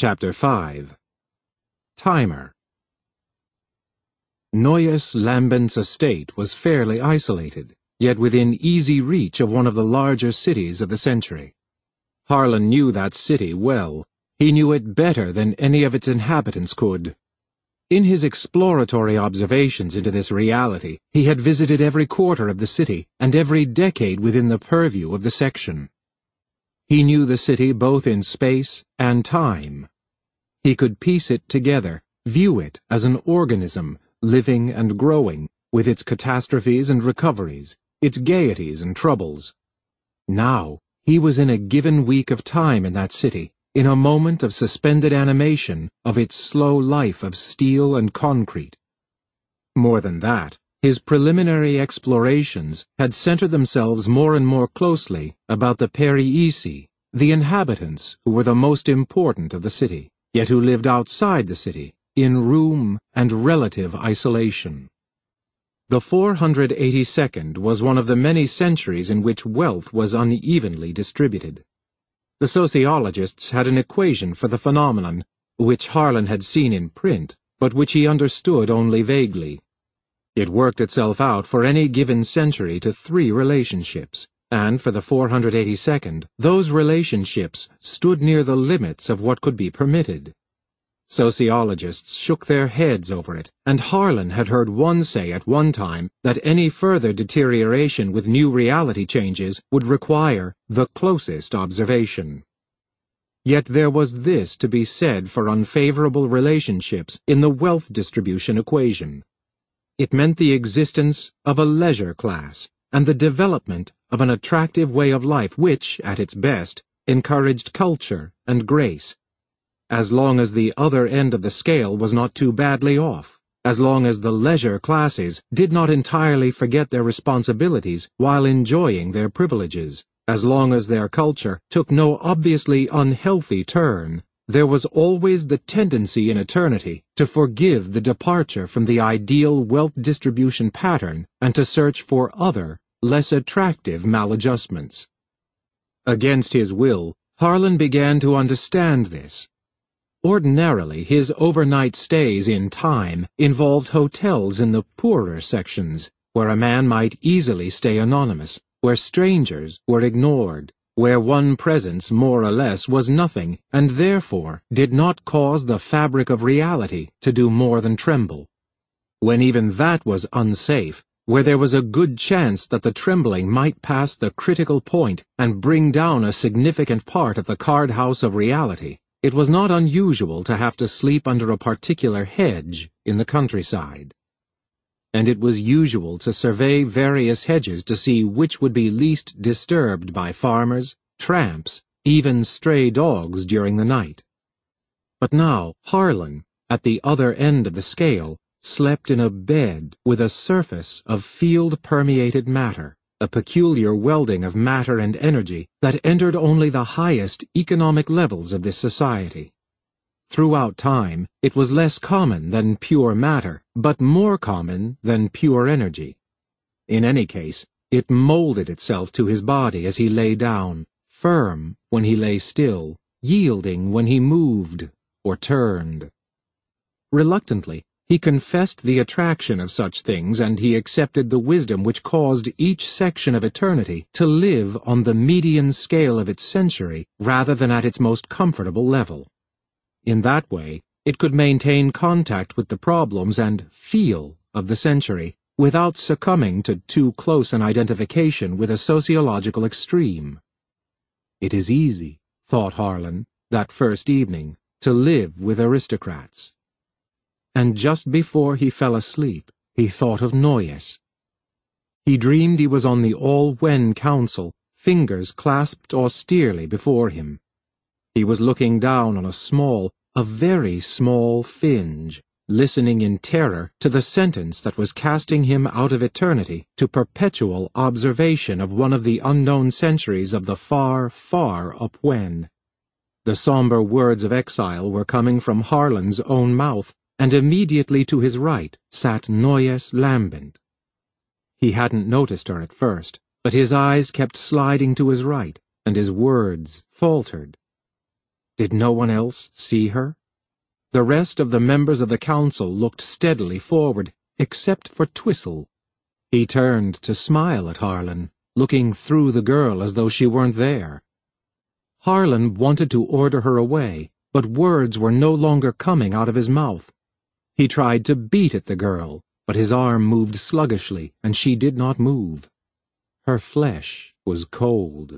Chapter 5 Timer. Neues Lambent's estate was fairly isolated, yet within easy reach of one of the larger cities of the century. Harlan knew that city well. He knew it better than any of its inhabitants could. In his exploratory observations into this reality, he had visited every quarter of the city and every decade within the purview of the section. He knew the city both in space and time. He could piece it together, view it as an organism, living and growing, with its catastrophes and recoveries, its gaieties and troubles. Now, he was in a given week of time in that city, in a moment of suspended animation of its slow life of steel and concrete. More than that, his preliminary explorations had centered themselves more and more closely about the Periisi, the inhabitants who were the most important of the city, yet who lived outside the city, in room and relative isolation. The 482nd was one of the many centuries in which wealth was unevenly distributed. The sociologists had an equation for the phenomenon, which Harlan had seen in print, but which he understood only vaguely. It worked itself out for any given century to 3 relationships, and for the 482nd, those relationships stood near the limits of what could be permitted. Sociologists shook their heads over it, and Harlan had heard one say at one time that any further deterioration with new reality changes would require the closest observation. Yet there was this to be said for unfavorable relationships in the wealth distribution equation. It meant the existence of a leisure class and the development of an attractive way of life which, at its best, encouraged culture and grace. As long as the other end of the scale was not too badly off, as long as the leisure classes did not entirely forget their responsibilities while enjoying their privileges, as long as their culture took no obviously unhealthy turn, there was always the tendency in eternity to forgive the departure from the ideal wealth distribution pattern and to search for other, less attractive maladjustments. Against his will, Harlan began to understand this. Ordinarily, his overnight stays in time involved hotels in the poorer sections, where a man might easily stay anonymous, where strangers were ignored, where one presence more or less was nothing, and therefore did not cause the fabric of reality to do more than tremble. When even that was unsafe, where there was a good chance that the trembling might pass the critical point and bring down a significant part of the card house of reality, it was not unusual to have to sleep under a particular hedge in the countryside. And it was usual to survey various hedges to see which would be least disturbed by farmers, tramps, even stray dogs during the night. But now Harlan, at the other end of the scale, slept in a bed with a surface of field-permeated matter, a peculiar welding of matter and energy that entered only the highest economic levels of this society. Throughout time, it was less common than pure matter, but more common than pure energy. In any case, it molded itself to his body as he lay down, firm when he lay still, yielding when he moved or turned. Reluctantly, he confessed the attraction of such things, and he accepted the wisdom which caused each section of eternity to live on the median scale of its century rather than at its most comfortable level. In that way, it could maintain contact with the problems and feel of the century without succumbing to too close an identification with a sociological extreme. It is easy, thought Harlan, that first evening, to live with aristocrats. And just before he fell asleep, he thought of Neues. He dreamed he was on the All-Wen Council, fingers clasped austerely before him. He was looking down on a very small Finge, listening in terror to the sentence that was casting him out of eternity to perpetual observation of one of the unknown centuries of the far, far up-Wen. The somber words of exile were coming from Harlan's own mouth, and immediately to his right sat Neues Lambent. He hadn't noticed her at first, but his eyes kept sliding to his right, and his words faltered. Did no one else see her? The rest of the members of the council looked steadily forward, except for Twistle. He turned to smile at Harlan, looking through the girl as though she weren't there. Harlan wanted to order her away, but words were no longer coming out of his mouth. He tried to beat at the girl, but his arm moved sluggishly, and she did not move. Her flesh was cold.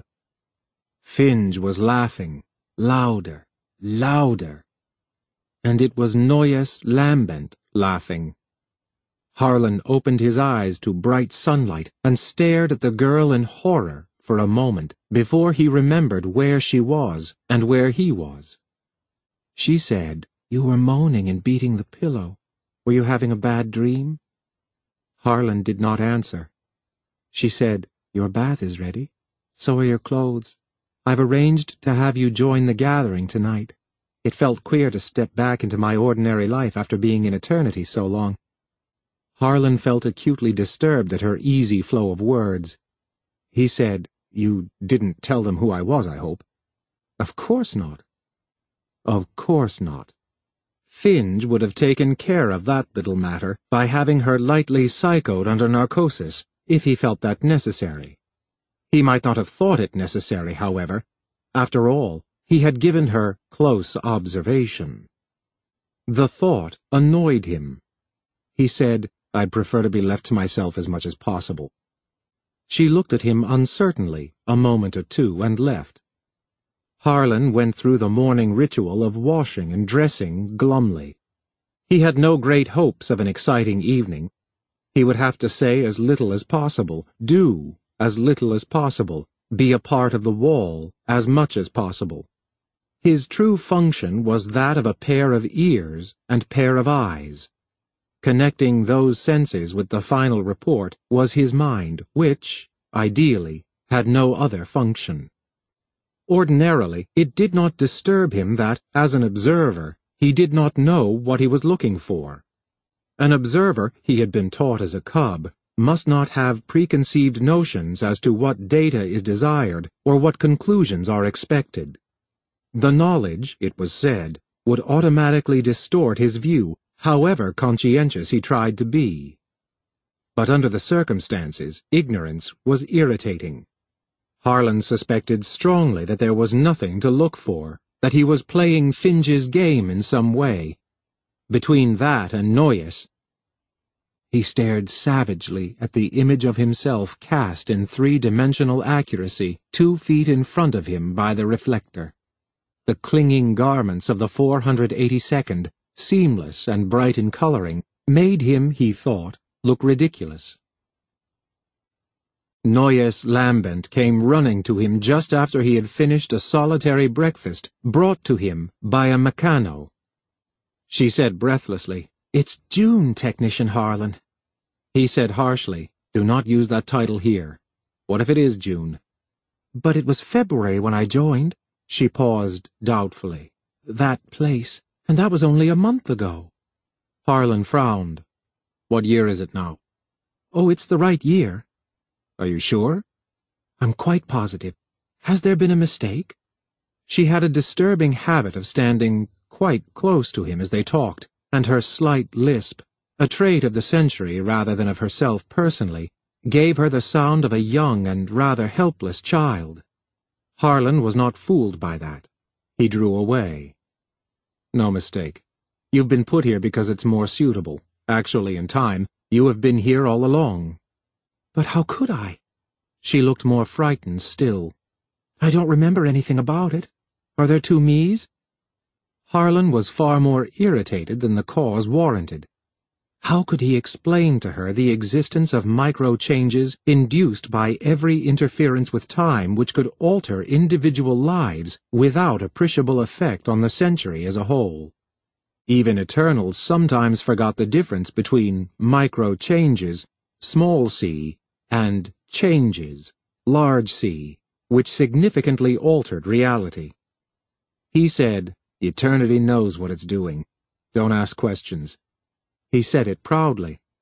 Finge was laughing, louder, louder. And it was Noyes Lambent laughing. Harlan opened his eyes to bright sunlight and stared at the girl in horror for a moment before he remembered where she was and where he was. She said, "You were moaning and beating the pillow. Were you having a bad dream?" Harlan did not answer. She said, "Your bath is ready. So are your clothes. I've arranged to have you join the gathering tonight. It felt queer to step back into my ordinary life after being in eternity so long." Harlan felt acutely disturbed at her easy flow of words. He said, "You didn't tell them who I was, I hope." "Of course not." Of course not. Finge would have taken care of that little matter by having her lightly psychoed under narcosis, if he felt that necessary. He might not have thought it necessary, however. After all, he had given her close observation. The thought annoyed him. He said, "I'd prefer to be left to myself as much as possible." She looked at him uncertainly a moment or two and left. Harlan went through the morning ritual of washing and dressing glumly. He had no great hopes of an exciting evening. He would have to say as little as possible, do as little as possible, be a part of the wall as much as possible. His true function was that of a pair of ears and pair of eyes. Connecting those senses with the final report was his mind, which, ideally, had no other function. Ordinarily, it did not disturb him that, as an observer, he did not know what he was looking for. An observer, he had been taught as a cub, must not have preconceived notions as to what data is desired or what conclusions are expected. The knowledge, it was said, would automatically distort his view, however conscientious he tried to be. But under the circumstances, ignorance was irritating. Harlan suspected strongly that there was nothing to look for, that he was playing Finge's game in some way. Between that and Noyes, he stared savagely at the image of himself cast in three-dimensional accuracy 2 feet in front of him by the reflector. The clinging garments of the 482nd, seamless and bright in coloring, made him, he thought, look ridiculous. Noyes Lambent came running to him just after he had finished a solitary breakfast brought to him by a Meccano. She said breathlessly, "It's June, Technician Harlan." He said harshly, "Do not use that title here. What if it is June?" "But it was February when I joined." She paused doubtfully. "That place, and that was only a month ago." Harlan frowned. "What year is it now?" "Oh, it's the right year." "Are you sure?" "I'm quite positive. Has there been a mistake?" She had a disturbing habit of standing quite close to him as they talked, and her slight lisp, a trait of the century rather than of herself personally, gave her the sound of a young and rather helpless child. Harlan was not fooled by that. He drew away. "No mistake. You've been put here because it's more suitable. Actually, in time, you have been here all along." "But how could I?" She looked more frightened still. "I don't remember anything about it. Are there 2 me's?" Harlan was far more irritated than the cause warranted. How could he explain to her the existence of micro-changes induced by every interference with time which could alter individual lives without appreciable effect on the century as a whole? Even Eternals sometimes forgot the difference between micro-changes, small c, and changes, large C, which significantly altered reality. He said, "Eternity knows what it's doing. Don't ask questions." He said it proudly,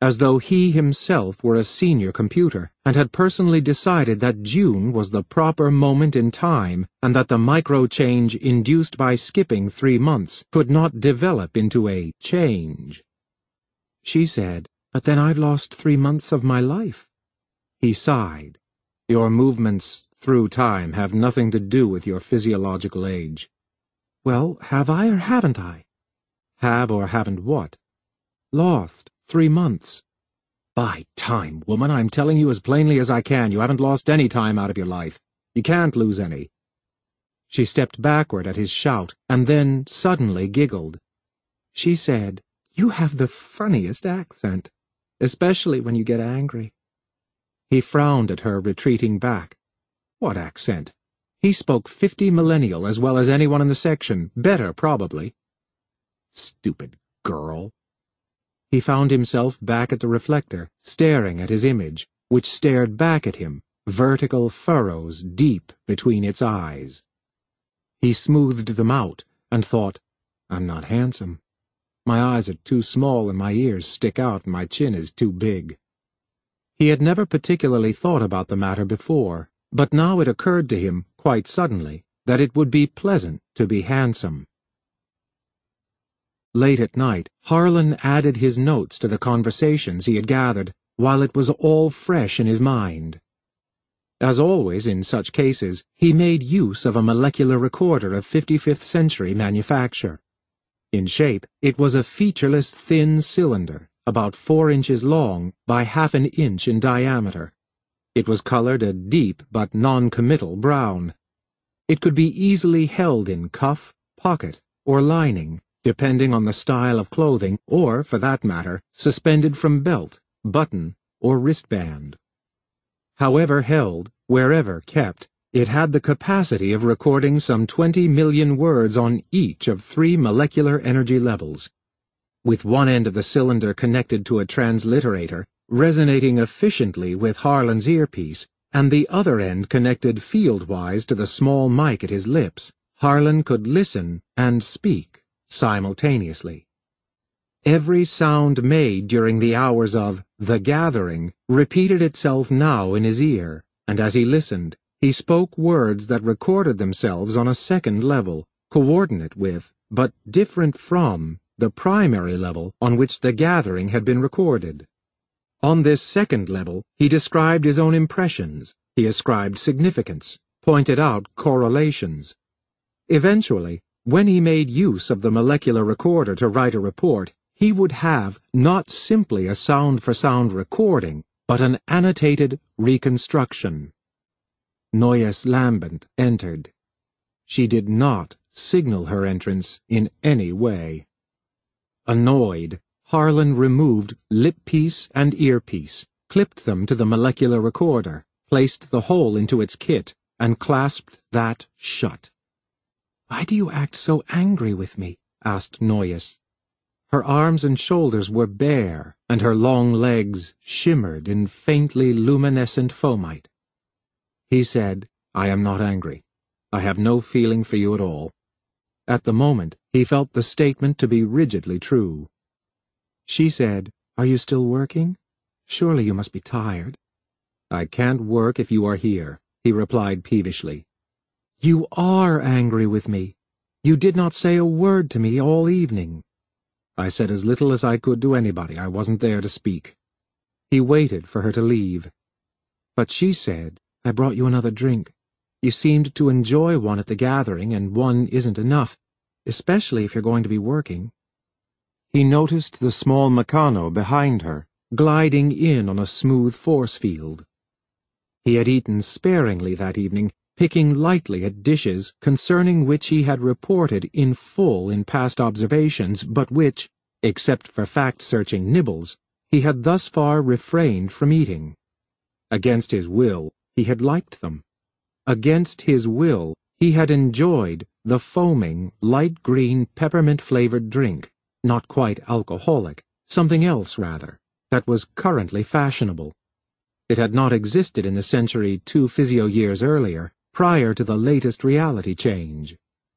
as though he himself were a senior computer and had personally decided that June was the proper moment in time and that the micro-change induced by skipping 3 months could not develop into a change. She said, "But then I've lost 3 months of my life." He sighed. "Your movements through time have nothing to do with your physiological age." "Well, have I or haven't I?" "Have or haven't what?" "Lost 3 months." "By time, woman, I'm telling you as plainly as I can, you haven't lost any time out of your life. You can't lose any." She stepped backward at his shout, and then suddenly giggled. She said, "You have the funniest accent, especially when you get angry." He frowned at her, retreating back. What accent? He spoke 50 millennial as well as anyone in the section, better probably. Stupid girl. He found himself back at the reflector, staring at his image, which stared back at him, vertical furrows deep between its eyes. He smoothed them out and thought, "I'm not handsome. My eyes are too small and my ears stick out and my chin is too big." He had never particularly thought about the matter before, but now it occurred to him, quite suddenly, that it would be pleasant to be handsome. Late at night, Harlan added his notes to the conversations he had gathered, while it was all fresh in his mind. As always in such cases, he made use of a molecular recorder of 55th century manufacture. In shape, it was a featureless thin cylinder, about 4 inches long by half an inch in diameter. It was colored a deep but non-committal brown. It could be easily held in cuff, pocket, or lining, depending on the style of clothing, or, for that matter, suspended from belt, button, or wristband. However held, wherever kept, it had the capacity of recording some 20 million words on each of 3 molecular energy levels. With one end of the cylinder connected to a transliterator, resonating efficiently with Harlan's earpiece, and the other end connected field-wise to the small mic at his lips, Harlan could listen and speak simultaneously. Every sound made during the hours of The Gathering repeated itself now in his ear, and as he listened, he spoke words that recorded themselves on a second level, coordinate with, but different from, the primary level on which The Gathering had been recorded. On this second level, he described his own impressions, he ascribed significance, pointed out correlations. Eventually, when he made use of the molecular recorder to write a report, he would have not simply a sound-for-sound recording, but an annotated reconstruction. Noyes Lambent entered. She did not signal her entrance in any way. Annoyed, Harlan removed lip-piece and earpiece, clipped them to the molecular recorder, placed the whole into its kit, and clasped that shut. "Why do you act so angry with me?" asked Noyes. Her arms and shoulders were bare, and her long legs shimmered in faintly luminescent fomite. He said, "I am not angry. I have no feeling for you at all." At the moment, he felt the statement to be rigidly true. She said, "Are you still working? Surely you must be tired." "I can't work if you are here," he replied peevishly. "You are angry with me. You did not say a word to me all evening." "I said as little as I could to anybody. I wasn't there to speak." He waited for her to leave. But she said, "I brought you another drink. You seemed to enjoy one at the gathering, and one isn't enough, especially if you're going to be working." He noticed the small Meccano behind her, gliding in on a smooth force field. He had eaten sparingly that evening, picking lightly at dishes concerning which he had reported in full in past observations, but which, except for fact-searching nibbles, he had thus far refrained from eating. Against his will, he had liked them. Against his will, he had enjoyed the foaming, light-green, peppermint-flavored drink, not quite alcoholic, something else, rather, that was currently fashionable. It had not existed in the century 2 physio-years earlier, prior to the latest reality change.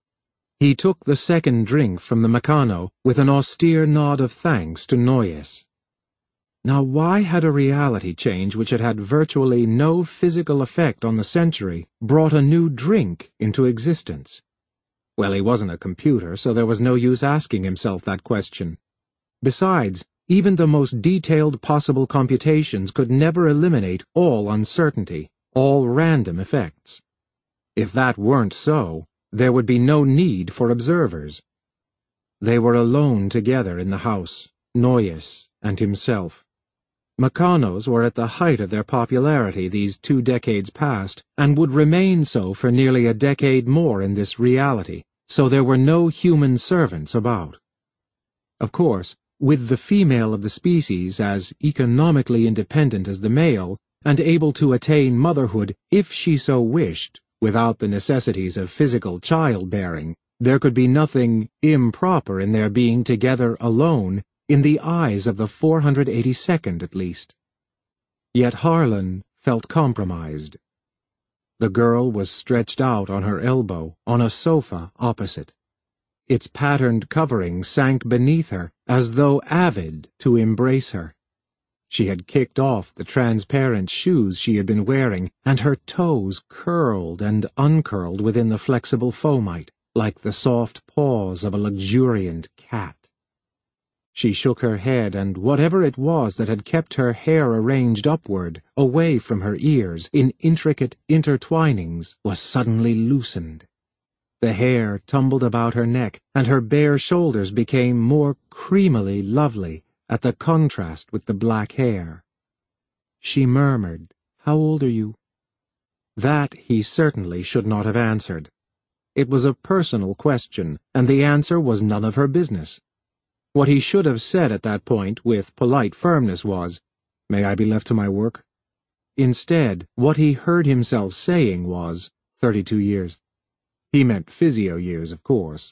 He took the second drink from the Meccano with an austere nod of thanks to Noyes. Now why had a reality change which had had virtually no physical effect on the century brought a new drink into existence? Well, he wasn't a computer, so there was no use asking himself that question. Besides, even the most detailed possible computations could never eliminate all uncertainty, all random effects. If that weren't so, there would be no need for observers. They were alone together in the house, Noyes and himself. Meccano's were at the height of their popularity these 2 decades past, and would remain so for nearly a decade more in this reality, so there were no human servants about. Of course, with the female of the species as economically independent as the male, and able to attain motherhood if she so wished, without the necessities of physical childbearing, there could be nothing improper in their being together alone, in the eyes of the 482nd at least. Yet Harlan felt compromised. The girl was stretched out on her elbow on a sofa opposite. Its patterned covering sank beneath her as though avid to embrace her. She had kicked off the transparent shoes she had been wearing, and her toes curled and uncurled within the flexible fomite, like the soft paws of a luxuriant cat. She shook her head, and whatever it was that had kept her hair arranged upward, away from her ears, in intricate intertwinings, was suddenly loosened. The hair tumbled about her neck, and her bare shoulders became more creamily lovely at the contrast with the black hair. She murmured, "How old are you?" That he certainly should not have answered. It was a personal question, and the answer was none of her business. What he should have said at that point, with polite firmness, was, "May I be left to my work?" Instead, what he heard himself saying was, 32 years. He meant physio years, of course.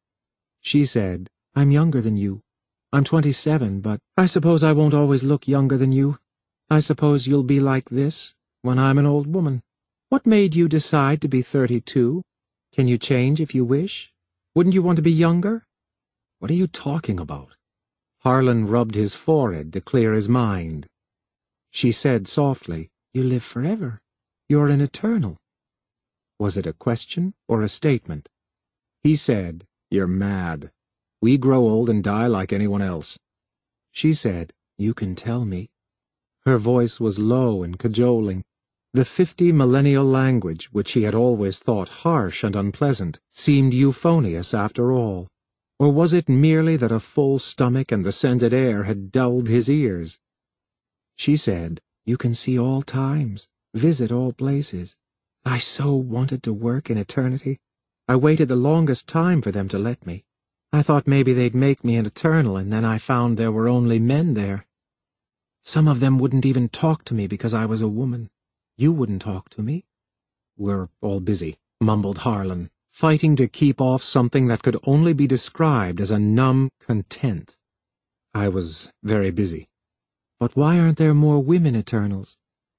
She said, "I'm younger than you. I'm 27, but I suppose I won't always look younger than you. I suppose you'll be like this when I'm an old woman. What made you decide to be 32? Can you change if you wish? Wouldn't you want to be younger?" "What are you talking about?" Harlan rubbed his forehead to clear his mind. She said softly, "You live forever. You're an eternal." Was it a question or a statement? He said, "You're mad. We grow old and die like anyone else." She said, "You can tell me." Her voice was low and cajoling. The 50 millennial language, which he had always thought harsh and unpleasant, seemed euphonious after all. Or was it merely that a full stomach and the scented air had dulled his ears? She said, "You can see all times, visit all places. I so wanted to work in eternity. I waited the longest time for them to let me. I thought maybe they'd make me an eternal, and then I found there were only men there. Some of them wouldn't even talk to me because I was a woman. You wouldn't talk to me." "We're all busy," mumbled Harlan, fighting to keep off something that could only be described as a numb content. "I was very busy." "But why aren't there more women Eternals?"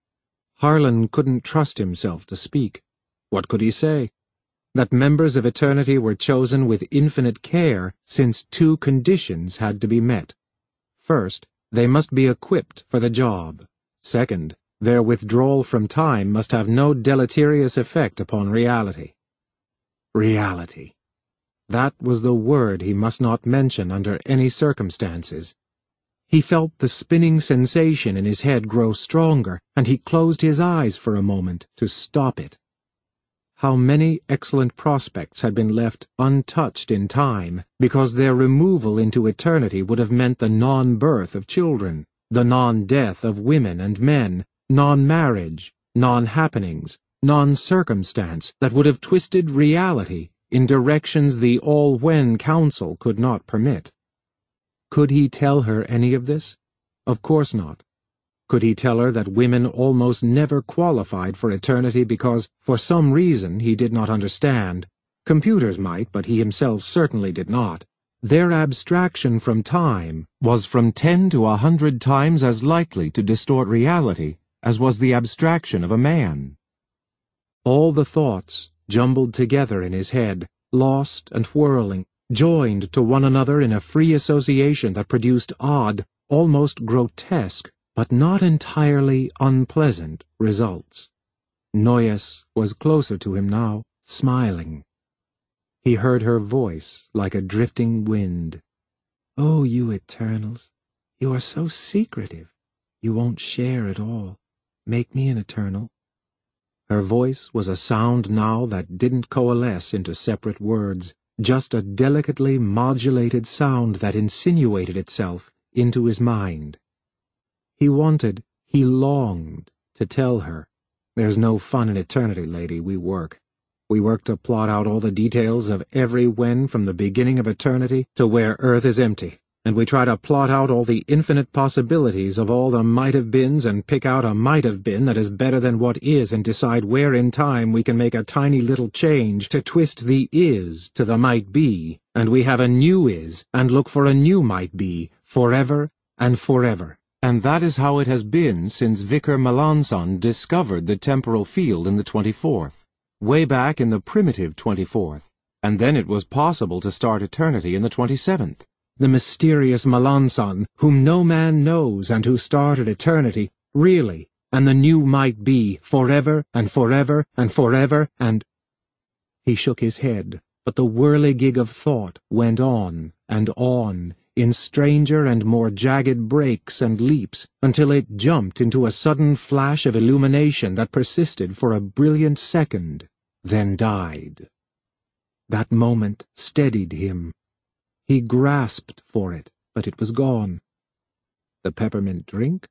Harlan couldn't trust himself to speak. What could he say? That members of Eternity were chosen with infinite care, since 2 conditions had to be met. First, they must be equipped for the job. Second, their withdrawal from time must have no deleterious effect upon reality. Reality. That was the word he must not mention under any circumstances. He felt the spinning sensation in his head grow stronger, and he closed his eyes for a moment to stop it. How many excellent prospects had been left untouched in time, because their removal into eternity would have meant the non-birth of children, the non-death of women and men, non-marriage, non-happenings, non-circumstance that would have twisted reality in directions the All-When Council could not permit. Could he tell her any of this? Of course not. Could he tell her that women almost never qualified for eternity because, for some reason he did not understand, computers might, but he himself certainly did not, their abstraction from time was from 10 to 100 times as likely to distort reality as was the abstraction of a man? All the thoughts, jumbled together in his head, lost and whirling, joined to one another in a free association that produced odd, almost grotesque but not entirely unpleasant results. Noyes was closer to him now, smiling. He heard her voice like a drifting wind. "Oh, you Eternals, you are so secretive. You won't share at all. Make me an Eternal." Her voice was a sound now that didn't coalesce into separate words, just a delicately modulated sound that insinuated itself into his mind. He longed to tell her, "There's no fun in eternity, lady. We work. We work to plot out all the details of every when from the beginning of eternity to where Earth is empty, and we try to plot out all the infinite possibilities of all the might-have-beens and pick out a might-have-been that is better than what is and decide where in time we can make a tiny little change to twist the is to the might-be, and we have a new is and look for a new might-be, forever and forever." And that is how it has been since Vicar Melanson discovered the temporal field in the 24th. Way back in the primitive 24th, and then it was possible to start eternity in the 27th. The mysterious Melanson, whom no man knows and who started eternity, really, and the new might be, forever and forever and forever and— He shook his head, but the whirligig of thought went on, in stranger and more jagged breaks and leaps, until it jumped into a sudden flash of illumination that persisted for a brilliant second, then died. That moment steadied him. He grasped for it, but it was gone. The peppermint drink?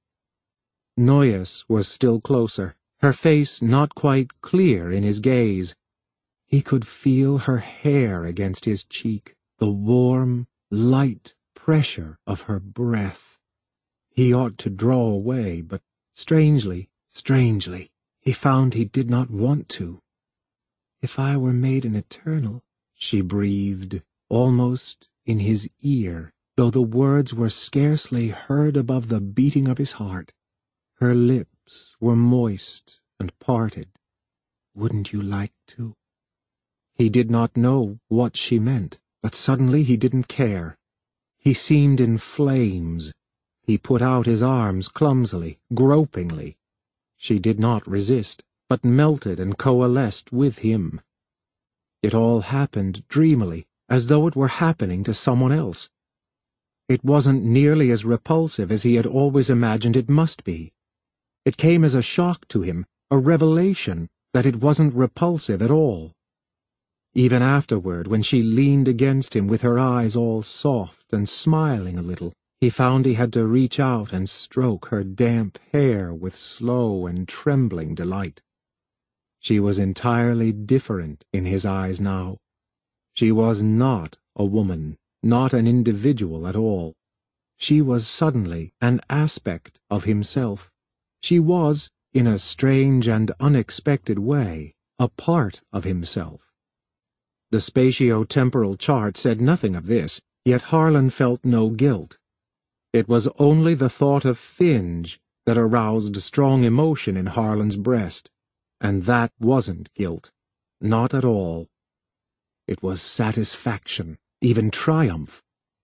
Noyes was still closer, her face not quite clear in his gaze. He could feel her hair against his cheek, the warm, light pressure of her breath. He ought to draw away, but strangely, he found he did not want to. "If I were made an Eternal," she breathed, almost in his ear, though the words were scarcely heard above the beating of his heart. Her lips were moist and parted. "Wouldn't you like to?" He did not know what she meant, but suddenly he didn't care. He seemed in flames. He put out his arms clumsily, gropingly. She did not resist, but melted and coalesced with him. It all happened dreamily, as though it were happening to someone else. It wasn't nearly as repulsive as he had always imagined it must be. It came as a shock to him, a revelation that it wasn't repulsive at all. Even afterward, when she leaned against him with her eyes all soft and smiling a little, he found he had to reach out and stroke her damp hair with slow and trembling delight. She was entirely different in his eyes now. She was not a woman, not an individual at all. She was suddenly an aspect of himself. She was, in a strange and unexpected way, a part of himself. The spatio-temporal chart said nothing of this, yet Harlan felt no guilt. It was only the thought of Finge that aroused strong emotion in Harlan's breast, and that wasn't guilt, not at all. It was satisfaction, even triumph.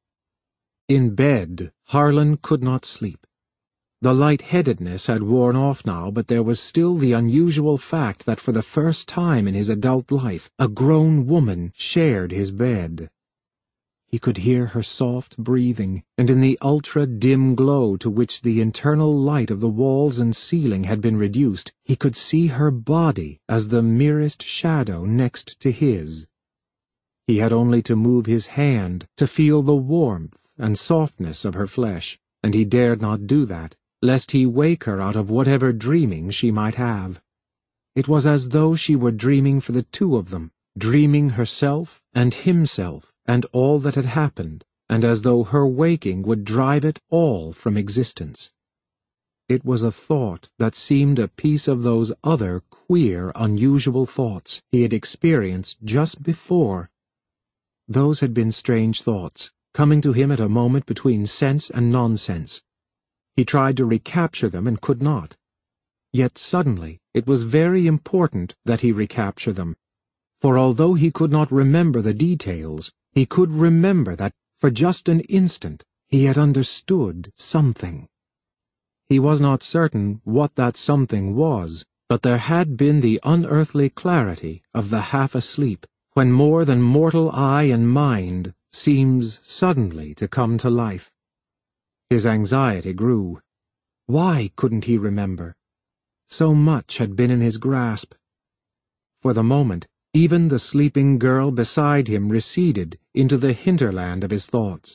In bed, Harlan could not sleep. The light-headedness had worn off now, but there was still the unusual fact that for the first time in his adult life, a grown woman shared his bed. He could hear her soft breathing, and in the ultra-dim glow to which the internal light of the walls and ceiling had been reduced, he could see her body as the merest shadow next to his. He had only to move his hand to feel the warmth and softness of her flesh, and he dared not do that, lest he wake her out of whatever dreaming she might have. It was as though she were dreaming for the two of them, dreaming herself and himself and all that had happened, and as though her waking would drive it all from existence. It was a thought that seemed a piece of those other queer, unusual thoughts he had experienced just before. Those had been strange thoughts, coming to him at a moment between sense and nonsense. He tried to recapture them and could not. Yet suddenly it was very important that he recapture them, for although he could not remember the details, he could remember that, for just an instant, he had understood something. He was not certain what that something was, but there had been the unearthly clarity of the half-asleep, when more than mortal eye and mind seems suddenly to come to life. His anxiety grew. Why couldn't he remember? So much had been in his grasp. For the moment, even the sleeping girl beside him receded into the hinterland of his thoughts.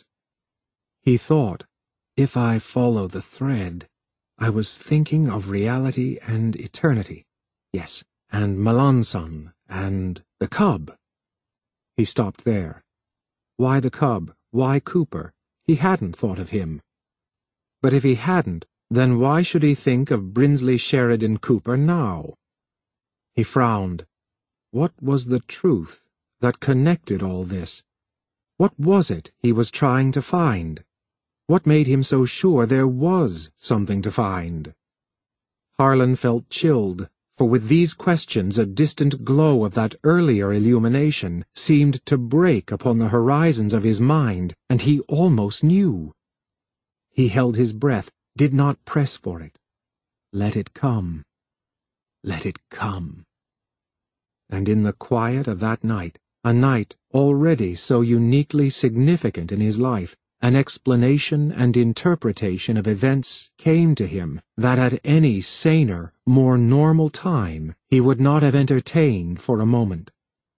He thought, if I follow the thread, I was thinking of reality and eternity. Yes, and Melanson, and the cub. He stopped there. Why the cub? Why Cooper? He hadn't thought of him. But if he hadn't, then why should he think of Brinsley Sheridan Cooper now? He frowned. What was the truth that connected all this? What was it he was trying to find? What made him so sure there was something to find? Harlan felt chilled, for with these questions a distant glow of that earlier illumination seemed to break upon the horizons of his mind, and he almost knew. He held his breath, did not press for it. Let it come. Let it come. And in the quiet of that night, a night already so uniquely significant in his life, an explanation and interpretation of events came to him that at any saner, more normal time he would not have entertained for a moment.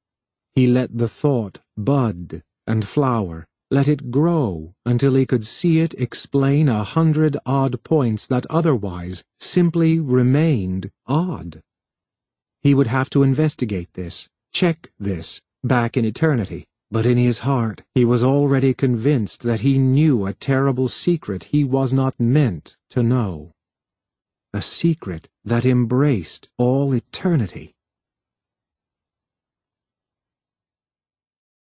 He let the thought bud and flower, let it grow until he could see it explain 100 odd points that otherwise simply remained odd. He would have to investigate this, check this, back in eternity, but in his heart he was already convinced that he knew a terrible secret he was not meant to know. A secret that embraced all eternity.